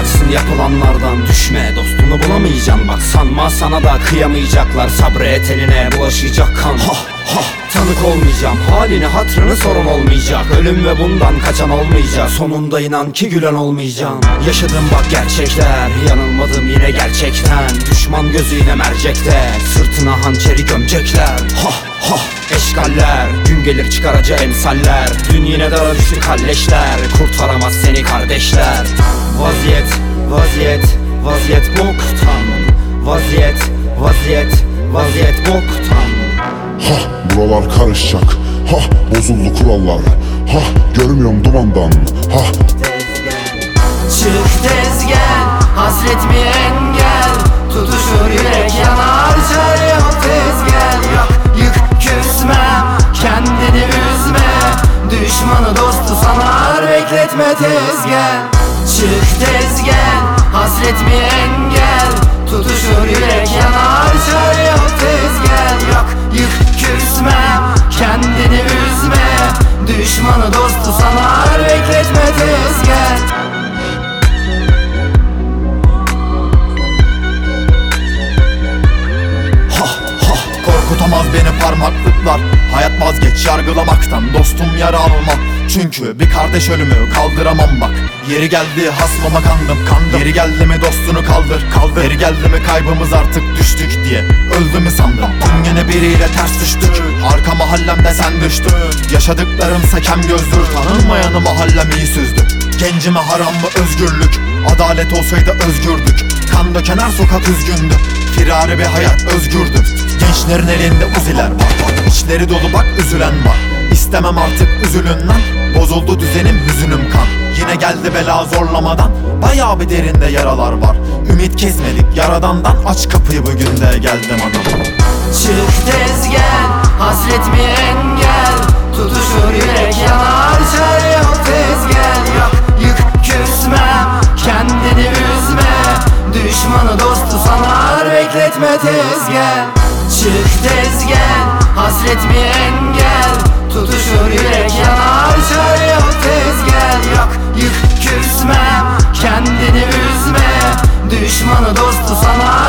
Korkacaksın yapılanlardan, düşme dostunu bulamayacaksın. Bak sanma sana da kıyamayacaklar, sabret eline bulaşacak kan. Tanık olmayacağım, halini hatrını sorun olmayacak. Ölüm ve bundan kaçan olmayacak. Sonunda inan ki gülen olmayacağım. Yaşadım bak gerçekler, yanılmadım yine gerçekten. Düşman gözüyle mercekte, sırtına hançeri gömecekler. Eşgaller, gün gelir çıkar acı emsaller. Dün yine dara düştü kalleşler, kurtaramaz seni kardeşler. Vaziyet, vaziyet, vaziyet boktan. Vaziyet, vaziyet, vaziyet boktan. Buralar karışacak. Bozuldu kurallar. Görmüyorum dumandan. Çık tez gel, hasret mi engel? Tutuşur yürek yanar, çare yok tez gel. Yok yık küsme, kendini üzme. Düşmanı dostu sanar, bekletme tez gel. Çık tez gel, hasret mi engel? Tutuşur yürek yanar, çare yok tez gel. Yok yık küsme, kendini üzme. Düşmanı dostu sanar, bekletme tez gel. Korkutamaz beni parmaklıklar. Hayat vazgeç yargılamaktan, dostum yara alma. Çünkü bir kardeş ölümü kaldıramam bak. Yeri geldi hasmama kandım. Yeri geldi mi dostunu kaldır. Yeri geldi mi kaybımız artık düştük diye öldü mü sandım. Dün yine biriyle ters düştük, arka mahallemde sen düştün. Yaşadıklarımsa kem gözdür, tanınmayanı mahallem iyi süzdü. Gencime haram mı özgürlük? Adalet olsaydı özgürdük. Kan döken her sokak üzgündü. Firari bir hayat özgürdü. Gençlerin elinde uziler var. İçleri dolu bak üzülen var. İstemem artık üzülün lan. Bozuldu düzenim hüzünüm kan. Yine geldi bela zorlamadan. Bayağı bir derinde yaralar var. Ümit kesmedik yaradandan. Aç kapıyı bugün de geldim anam. Çık tez gel, hasret mi engel? Tutuşur yürek yanar, çare yok tez gel. Yok yık küsme, kendini üzme. Düşmanı dostu sanar, bekletme tez gel. Çık tez gel, hasret mi engel? Tutuşur yürek yanar, çare yok tez gel. Yok yık küsme, kendini üzme. Düşmanı dostu sanar,